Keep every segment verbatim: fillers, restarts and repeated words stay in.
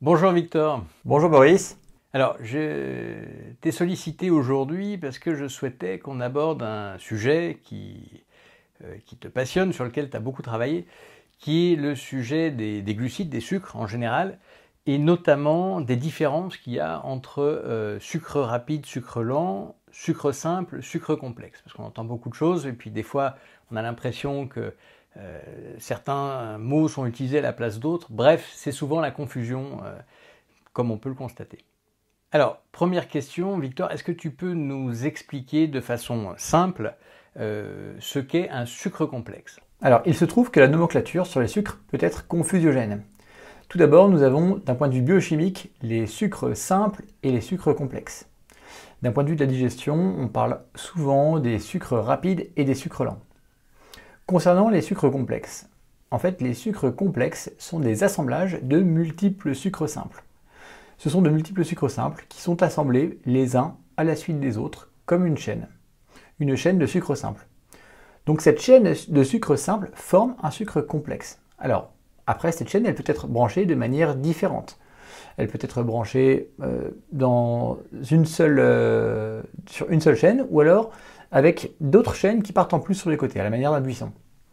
Bonjour Victor. Bonjour Boris. Alors, je t'ai sollicité aujourd'hui parce que je souhaitais qu'on aborde un sujet qui, euh, qui te passionne, sur lequel tu as beaucoup travaillé, qui est le sujet des, des glucides, des sucres en général, et notamment des différences qu'il y a entre euh, sucre rapide, sucre lent, sucre simple, sucre complexe. Parce qu'on entend beaucoup de choses et puis des fois on a l'impression que euh, certains mots sont utilisés à la place d'autres. Bref, c'est souvent la confusion, euh, comme on peut le constater. Alors, première question, Victor, est-ce que tu peux nous expliquer de façon simple euh, ce qu'est un sucre complexe? Alors, il se trouve que la nomenclature sur les sucres peut être confusiogène. Tout d'abord, nous avons, d'un point de vue biochimique, les sucres simples et les sucres complexes. D'un point de vue de la digestion, on parle souvent des sucres rapides et des sucres lents. Concernant les sucres complexes, en fait, les sucres complexes sont des assemblages de multiples sucres simples. Ce sont de multiples sucres simples qui sont assemblés les uns à la suite des autres, comme une chaîne. Une chaîne de sucres simples. Donc cette chaîne de sucres simples forme un sucre complexe. Alors, après, cette chaîne, elle peut être branchée de manière différente. Elle peut être branchée euh, dans une seule, euh, sur une seule chaîne, ou alors avec d'autres chaînes qui partent en plus sur les côtés, à la manière d'un buisson.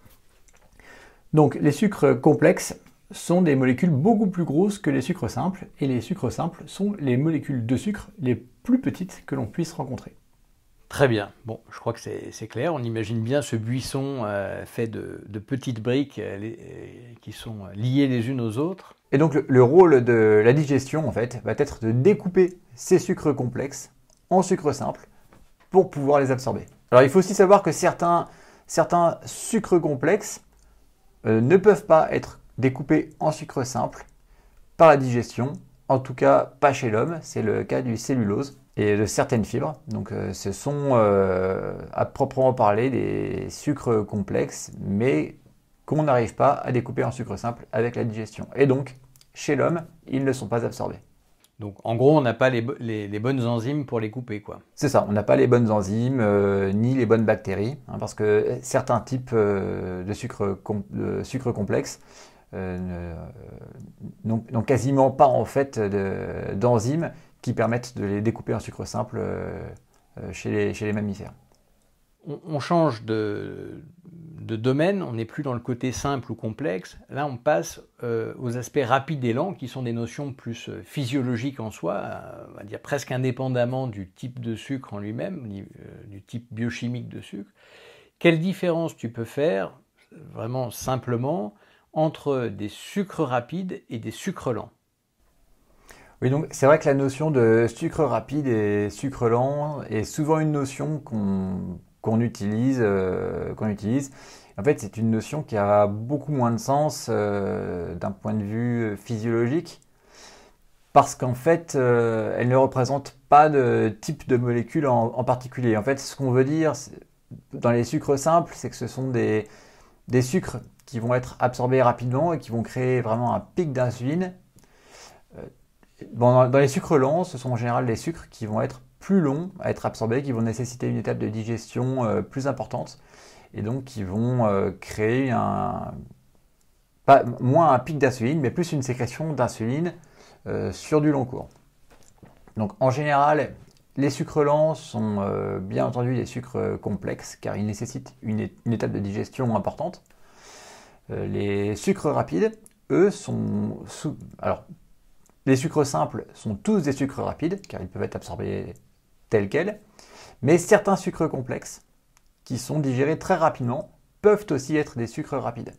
Donc les sucres complexes sont des molécules beaucoup plus grosses que les sucres simples, et les sucres simples sont les molécules de sucre les plus petites que l'on puisse rencontrer. Très bien. Bon, je crois que c'est clair. On imagine bien ce buisson euh, fait de, de petites briques euh, les, euh, qui sont liées les unes aux autres. Et donc le, le rôle de la digestion, en fait, va être de découper ces sucres complexes en sucres simples pour pouvoir les absorber. Alors il faut aussi savoir que certains, certains sucres complexes euh, ne peuvent pas être découpés en sucres simples par la digestion, en tout cas pas chez l'homme, c'est le cas du cellulose et de certaines fibres. Donc euh, ce sont euh, à proprement parler des sucres complexes, mais qu'on n'arrive pas à découper en sucres simples avec la digestion. Et donc, chez l'homme, ils ne sont pas absorbés. Donc en gros, on n'a pas les, les, les bonnes enzymes pour les couper, quoi. C'est ça, on n'a pas les bonnes enzymes, euh, ni les bonnes bactéries, hein, parce que certains types euh, de, sucre com de sucre complexes euh, n'ont quasiment pas en fait d'enzymes qui permettent de les découper en sucre simple euh, chez, les, chez les mammifères. On, on change de, de domaine, on n'est plus dans le côté simple ou complexe. Là, on passe euh, aux aspects rapides et lents, qui sont des notions plus euh, physiologiques en soi, euh, on va dire presque indépendamment du type de sucre en lui-même, euh, du type biochimique de sucre. Quelle différence tu peux faire, vraiment simplement, entre des sucres rapides et des sucres lents? Oui, donc c'est vrai que la notion de sucre rapide et sucre lent est souvent une notion qu'on qu'on utilise, euh, qu'on utilise. En fait, c'est une notion qui a beaucoup moins de sens euh, d'un point de vue physiologique, parce qu'en fait, euh, elle ne représente pas de type de molécule en, en particulier. En fait, ce qu'on veut dire dans les sucres simples, c'est que ce sont des, des sucres qui vont être absorbés rapidement et qui vont créer vraiment un pic d'insuline. Bon, dans les sucres lents, ce sont en général des sucres qui vont être plus longs à être absorbés, qui vont nécessiter une étape de digestion euh, plus importante, et donc qui vont euh, créer un, pas, moins un pic d'insuline, mais plus une sécrétion d'insuline euh, sur du long cours. Donc en général, les sucres lents sont euh, bien entendu des sucres complexes, car ils nécessitent une, une étape de digestion importante. Euh, les sucres rapides, eux, sont sous... Alors, les sucres simples sont tous des sucres rapides, car ils peuvent être absorbés tels quels, mais certains sucres complexes, qui sont digérés très rapidement, peuvent aussi être des sucres rapides.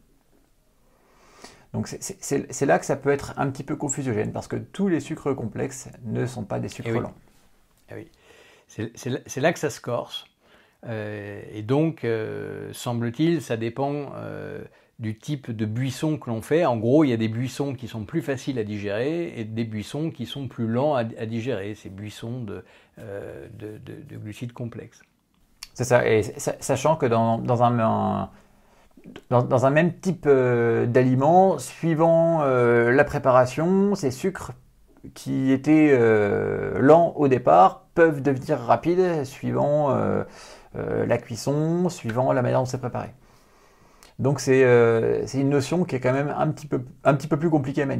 Donc c'est là que ça peut être un petit peu confusiogène, parce que tous les sucres complexes ne sont pas des sucres Eh oui. lents. Eh oui. C'est là que ça se corse. Euh, et donc, euh, semble-t-il, ça dépend euh, du type de buisson que l'on fait. En gros, il y a des buissons qui sont plus faciles à digérer et des buissons qui sont plus lents à, à digérer, ces buissons de, euh, de, de, de glucides complexes. C'est ça, et sachant que dans, dans, un, un, dans, dans un même type euh, d'aliment, suivant euh, la préparation, ces sucres qui étaient euh, lents au départ peuvent devenir rapides suivant euh, euh, la cuisson, suivant la manière dont c'est préparé. Donc c'est euh, une notion qui est quand même un petit peu, un petit peu plus compliquée à manier.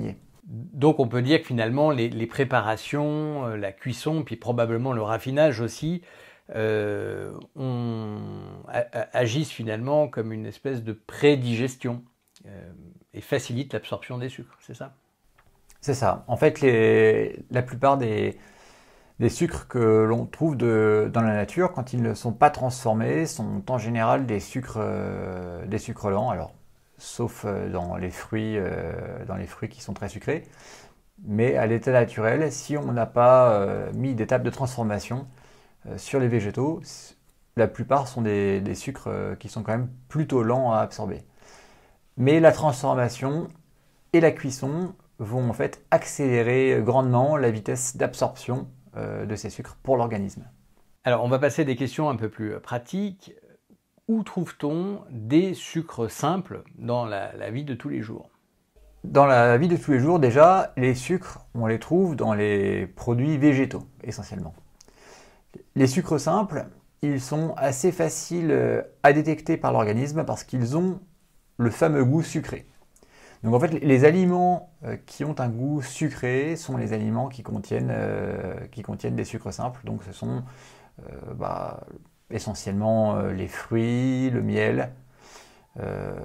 Donc on peut dire que finalement les, les préparations, euh, la cuisson, puis probablement le raffinage aussi, euh, on, a, a, agissent finalement comme une espèce de prédigestion euh, et facilitent l'absorption des sucres, c'est ça? C'est ça. En fait, les, la plupart des, des sucres que l'on trouve de, dans la nature, quand ils ne sont pas transformés, sont en général des sucres, euh, des sucres lents. Alors, sauf dans les fruits, euh, dans les fruits qui sont très sucrés. Mais à l'état naturel, si on n'a pas euh, mis d'étape de transformation euh, sur les végétaux, la plupart sont des, des sucres euh, qui sont quand même plutôt lents à absorber. Mais la transformation et la cuisson vont en fait accélérer grandement la vitesse d'absorption euh, de ces sucres pour l'organisme. Alors on va passer à des questions un peu plus pratiques. Où trouve-t-on des sucres simples dans la, la vie de tous les jours? Dans la vie de tous les jours, déjà, les sucres, on les trouve dans les produits végétaux, essentiellement. Les sucres simples, ils sont assez faciles à détecter par l'organisme parce qu'ils ont le fameux goût sucré. Donc en fait, les aliments qui ont un goût sucré sont les aliments qui contiennent, euh, qui contiennent des sucres simples. Donc ce sont euh, bah, essentiellement euh, les fruits, le miel. Euh,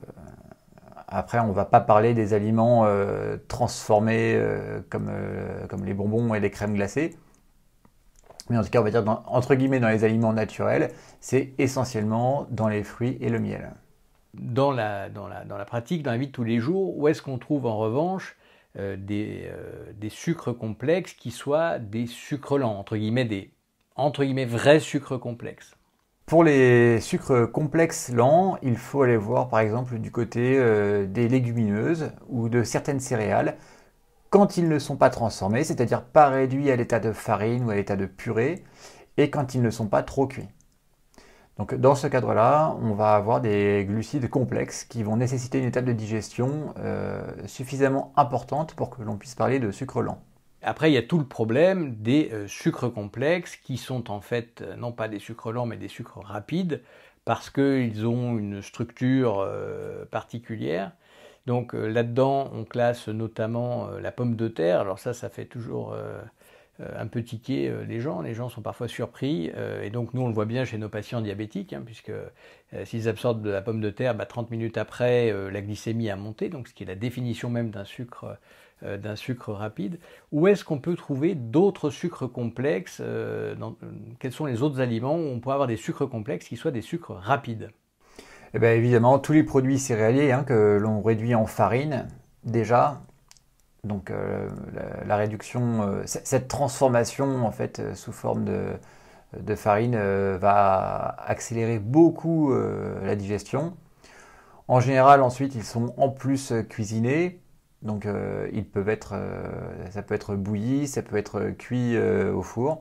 après, on ne va pas parler des aliments euh, transformés euh, comme, euh, comme les bonbons et les crèmes glacées. Mais en tout cas, on va dire dans, entre guillemets dans les aliments naturels, c'est essentiellement dans les fruits et le miel. Dans la, dans, la, dans la pratique, dans la vie de tous les jours, où est-ce qu'on trouve en revanche euh, des, euh, des sucres complexes qui soient des sucres lents, entre guillemets, des entre guillemets, vrais sucres complexes? Pour les sucres complexes lents, il faut aller voir par exemple du côté euh, des légumineuses ou de certaines céréales quand ils ne sont pas transformés, c'est-à-dire pas réduits à l'état de farine ou à l'état de purée, et quand ils ne sont pas trop cuits. Donc dans ce cadre-là, on va avoir des glucides complexes qui vont nécessiter une étape de digestion euh, suffisamment importante pour que l'on puisse parler de sucre lent. Après, il y a tout le problème des euh, sucres complexes qui sont en fait euh, non pas des sucres lents mais des sucres rapides parce qu'ils ont une structure euh, particulière. Donc euh, là-dedans, on classe notamment euh, la pomme de terre. Alors ça, ça fait toujours euh, un peu tiquer euh, les gens. Les gens sont parfois surpris. Euh, et donc nous, on le voit bien chez nos patients diabétiques, hein, puisque euh, s'ils absorbent de la pomme de terre, bah, trente minutes après, euh, la glycémie a monté, donc ce qui est la définition même d'un sucre euh, d'un sucre rapide. Où est-ce qu'on peut trouver d'autres sucres complexes euh, dans, euh, Quels sont les autres aliments où on peut avoir des sucres complexes qui soient des sucres rapides? Eh bien, évidemment, tous les produits céréaliers hein, que l'on réduit en farine, déjà, donc euh, la, la réduction, euh, cette transformation en fait euh, sous forme de, de farine euh, va accélérer beaucoup euh, la digestion. En général, ensuite, ils sont en plus cuisinés. Donc euh, ils peuvent être, euh, ça peut être bouilli, ça peut être cuit euh, au four.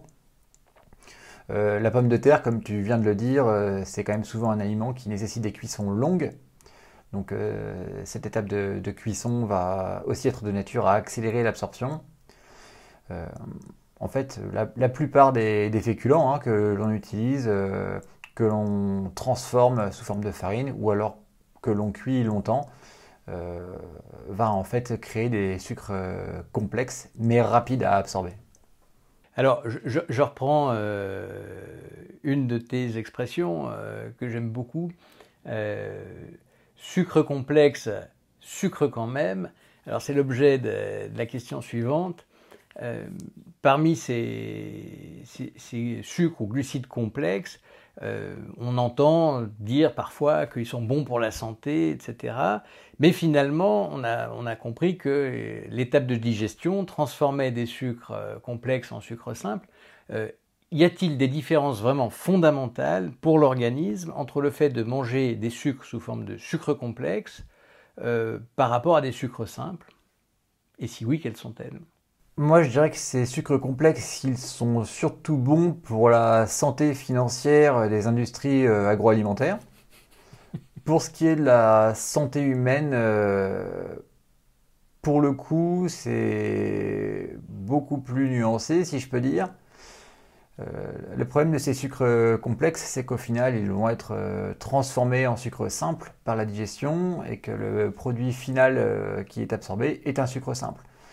Euh, la pomme de terre, comme tu viens de le dire, euh, c'est quand même souvent un aliment qui nécessite des cuissons longues. Donc euh, cette étape de, de cuisson va aussi être de nature à accélérer l'absorption. Euh, en fait, la, la plupart des, des féculents hein, que l'on utilise, euh, que l'on transforme sous forme de farine ou alors que l'on cuit longtemps, Euh, va en fait créer des sucres euh, complexes mais rapides à absorber. Alors, je, je, je reprends euh, une de tes expressions euh, que j'aime beaucoup. Euh, sucre complexe, sucre quand même. Alors, c'est l'objet de, de la question suivante. Euh, parmi ces, ces, ces sucres ou glucides complexes, Euh, on entend dire parfois qu'ils sont bons pour la santé, et cetera. Mais finalement, on a, on a compris que l'étape de digestion transformait des sucres complexes en sucres simples. Euh, y a-t-il des différences vraiment fondamentales pour l'organisme entre le fait de manger des sucres sous forme de sucres complexes euh, par rapport à des sucres simples? Et si oui, quelles sont-elles? Moi, je dirais que ces sucres complexes, ils sont surtout bons pour la santé financière des industries euh, agroalimentaires. Pour ce qui est de la santé humaine, euh, pour le coup, c'est beaucoup plus nuancé, si je peux dire. Euh, le problème de ces sucres complexes, c'est qu'au final, ils vont être euh, transformés en sucre simple par la digestion et que le produit final euh, qui est absorbé est un sucre simple.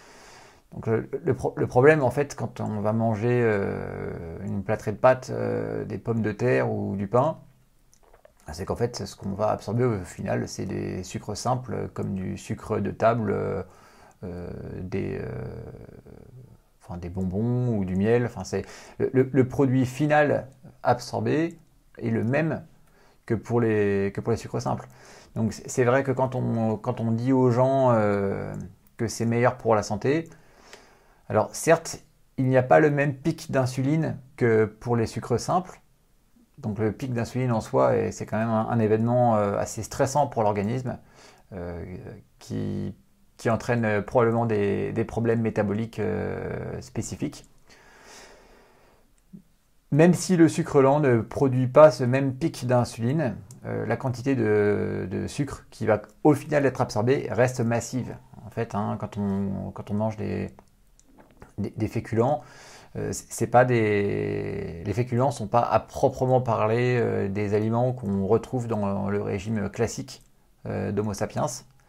Donc le, le, pro le problème, en fait, quand on va manger euh, une plâtrée de pâtes, euh, des pommes de terre ou du pain, c'est qu'en fait, ce qu'on va absorber au final, c'est des sucres simples, comme du sucre de table, euh, euh, des, euh, enfin, des bonbons ou du miel. Enfin, c'est le, le, le produit final absorbé est le même que pour les, que pour les sucres simples. Donc c'est vrai que quand on, quand on dit aux gens euh, que c'est meilleur pour la santé, alors certes, il n'y a pas le même pic d'insuline que pour les sucres simples. Donc le pic d'insuline en soi, c'est quand même un, un événement euh, assez stressant pour l'organisme euh, qui, qui entraîne probablement des, des problèmes métaboliques euh, spécifiques. Même si le sucre lent ne produit pas ce même pic d'insuline, euh, la quantité de, de sucre qui va au final être absorbée reste massive. En fait, hein, quand, on, quand on mange des, des, des féculents, euh, c'est pas des... les féculents ne sont pas à proprement parler euh, des aliments qu'on retrouve dans le régime classique euh, d'Homo sapiens.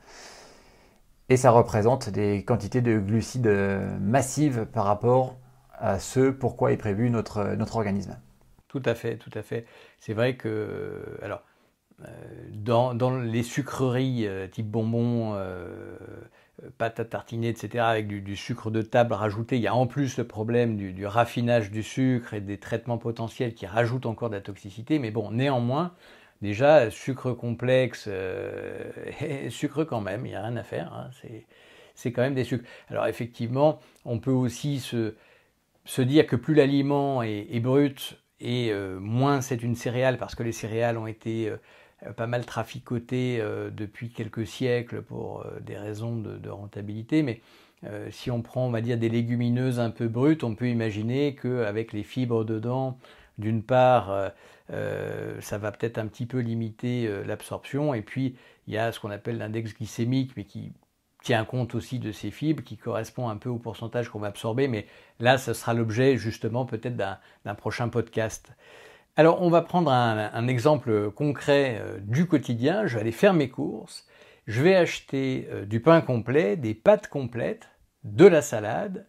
Et ça représente des quantités de glucides massives par rapport à ce pourquoi est prévu notre, notre organisme. Tout à fait, tout à fait. C'est vrai que, alors, euh, dans, dans les sucreries euh, type bonbons, euh, pâte à tartiner, et cetera, avec du, du sucre de table rajouté, il y a en plus le problème du, du raffinage du sucre et des traitements potentiels qui rajoutent encore de la toxicité. Mais bon, néanmoins, déjà, sucre complexe, euh, sucre quand même, il n'y a rien à faire. Hein, c'est quand même des sucres. Alors effectivement, on peut aussi se... se dire que plus l'aliment est, est brut et euh, moins c'est une céréale, parce que les céréales ont été euh, pas mal traficotées euh, depuis quelques siècles pour euh, des raisons de, de rentabilité. Mais euh, si on prend, on va dire, des légumineuses un peu brutes, on peut imaginer qu'avec les fibres dedans, d'une part, euh, euh, ça va peut-être un petit peu limiter euh, l'absorption. Et puis, il y a ce qu'on appelle l'index glycémique, mais qui tient compte aussi de ces fibres, qui correspond un peu au pourcentage qu'on va absorber, mais là, ce sera l'objet justement peut-être d'un prochain podcast. Alors, on va prendre un, un exemple concret euh, du quotidien. Je vais aller faire mes courses, je vais acheter euh, du pain complet, des pâtes complètes, de la salade,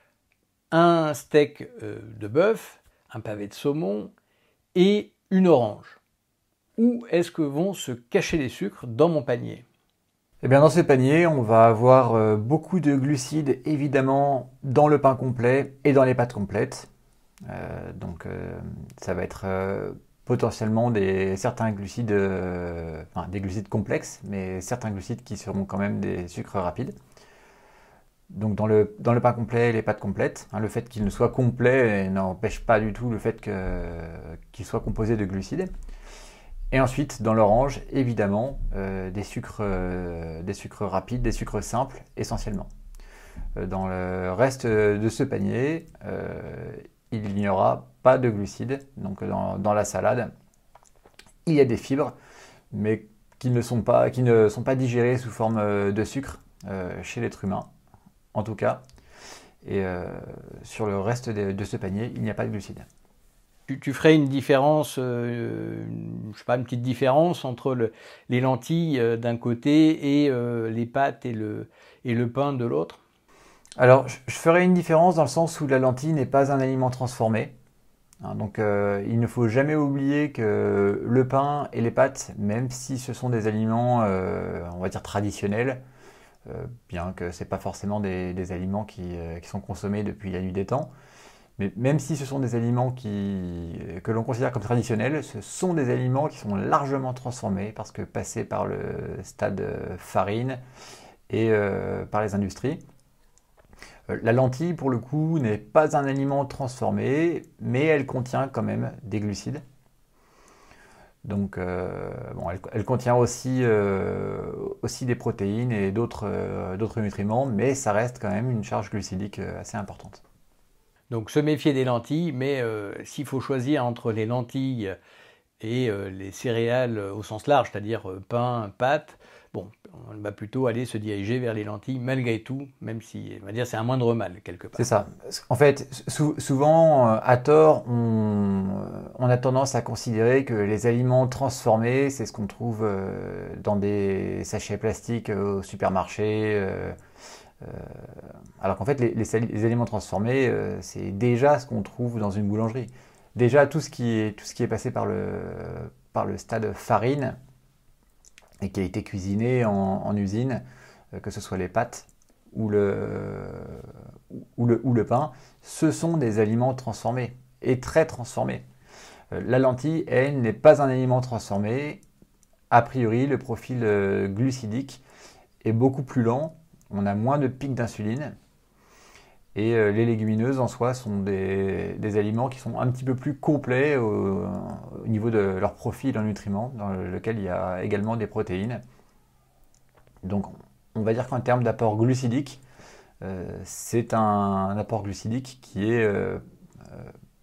un steak euh, de bœuf, un pavé de saumon et une orange. Où est-ce que vont se cacher les sucres dans mon panier ? Eh bien, dans ce panier, on va avoir euh, beaucoup de glucides, évidemment, dans le pain complet et dans les pâtes complètes. Euh, donc, euh, ça va être euh, potentiellement des, certains glucides, euh, enfin des glucides complexes, mais certains glucides qui seront quand même des sucres rapides. Donc, dans le, dans le pain complet et les pâtes complètes, hein, le fait qu'il ne soit complet n'empêche pas du tout le fait que, qu'il soit composé de glucides. Et ensuite, dans l'orange, évidemment, euh, des, sucres, euh, des sucres rapides, des sucres simples, essentiellement. Euh, dans le reste de ce panier, euh, il n'y aura pas de glucides. Donc dans, dans la salade, il y a des fibres, mais qui ne sont pas, qui ne sont pas digérées sous forme de sucre euh, chez l'être humain, en tout cas. Et euh, sur le reste de, de ce panier, il n'y a pas de glucides. Tu, tu ferais une différence, euh, une, je sais pas, une petite différence entre le, les lentilles euh, d'un côté et euh, les pâtes et le, et le pain de l'autre? Alors, je, je ferais une différence dans le sens où la lentille n'est pas un aliment transformé. Hein, donc, euh, il ne faut jamais oublier que le pain et les pâtes, même si ce sont des aliments, euh, on va dire traditionnels, euh, bien que ce n'est pas forcément des, des aliments qui, euh, qui sont consommés depuis la nuit des temps, mais même si ce sont des aliments qui, que l'on considère comme traditionnels, ce sont des aliments qui sont largement transformés parce que passés par le stade farine et euh, par les industries. Euh, la lentille, pour le coup, n'est pas un aliment transformé, mais elle contient quand même des glucides. Donc, euh, bon, elle, elle contient aussi, euh, aussi des protéines et d'autres euh, d'autres nutriments, mais ça reste quand même une charge glucidique assez importante. Donc se méfier des lentilles, mais euh, s'il faut choisir entre les lentilles et euh, les céréales au sens large, c'est-à-dire euh, pain, pâtes, bon, on va plutôt aller se diriger vers les lentilles malgré tout, même si, on va dire, c'est un moindre mal quelque part. C'est ça. En fait, sou souvent, euh, à tort, on, on a tendance à considérer que les aliments transformés, c'est ce qu'on trouve euh, dans des sachets plastiques euh, au supermarché, euh, Euh, alors qu'en fait, les, les, les aliments transformés, euh, c'est déjà ce qu'on trouve dans une boulangerie. Déjà, tout ce qui est, tout ce qui est passé par le, par le stade farine et qui a été cuisiné en, en usine, euh, que ce soit les pâtes ou le, ou, le, ou le pain, ce sont des aliments transformés et très transformés. Euh, la lentille, elle, n'est pas un aliment transformé. A priori, le profil euh, glucidique est beaucoup plus lent. On a moins de pics d'insuline. Et euh, les légumineuses en soi sont des, des aliments qui sont un petit peu plus complets au, au niveau de leur profil en nutriments, dans lequel il y a également des protéines. Donc on va dire qu'en termes d'apport glucidique, euh, c'est un, un apport glucidique qui est, euh, euh,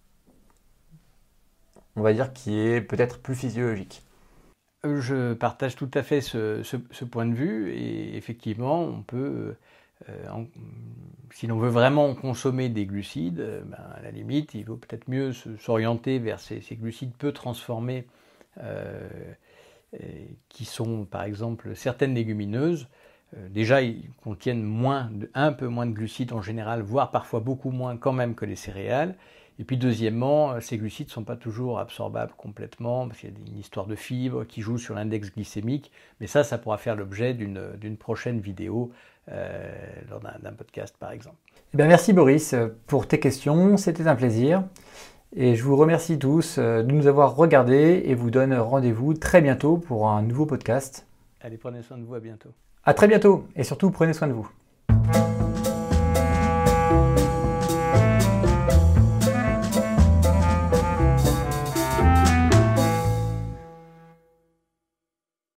on va dire, qui est peut-être plus physiologique. Je partage tout à fait ce, ce, ce point de vue et effectivement on peut... Euh, en, si l'on veut vraiment consommer des glucides, euh, ben, à la limite, il vaut peut-être mieux s'orienter vers ces, ces glucides peu transformés euh, qui sont par exemple certaines légumineuses. Euh, déjà, ils contiennent moins de, un peu moins de glucides en général, voire parfois beaucoup moins quand même que les céréales. Et puis deuxièmement, ces glucides ne sont pas toujours absorbables complètement, parce qu'il y a une histoire de fibres qui joue sur l'index glycémique, mais ça, ça pourra faire l'objet d'une prochaine vidéo, euh, lors d'un podcast par exemple. Eh bien, merci Boris pour tes questions, c'était un plaisir. Et je vous remercie tous de nous avoir regardés et vous donne rendez-vous très bientôt pour un nouveau podcast. Allez, prenez soin de vous, à bientôt. À très bientôt et surtout prenez soin de vous.